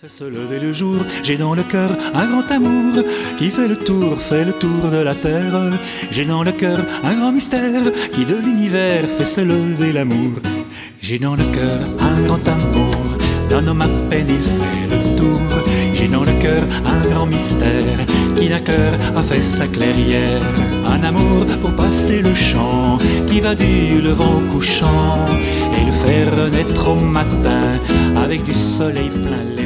Fait se lever le jour, j'ai dans le cœur un grand amour qui fait le tour de la terre. J'ai dans le cœur un grand mystère qui de l'univers fait se lever l'amour. J'ai dans le cœur un grand amour, d'un homme à peine il fait le tour. J'ai dans le cœur un grand mystère qui d'un cœur a fait sa clairière. Un amour pour passer le champ qui va du levant au couchant et le faire naître au matin avec du soleil plein l'air.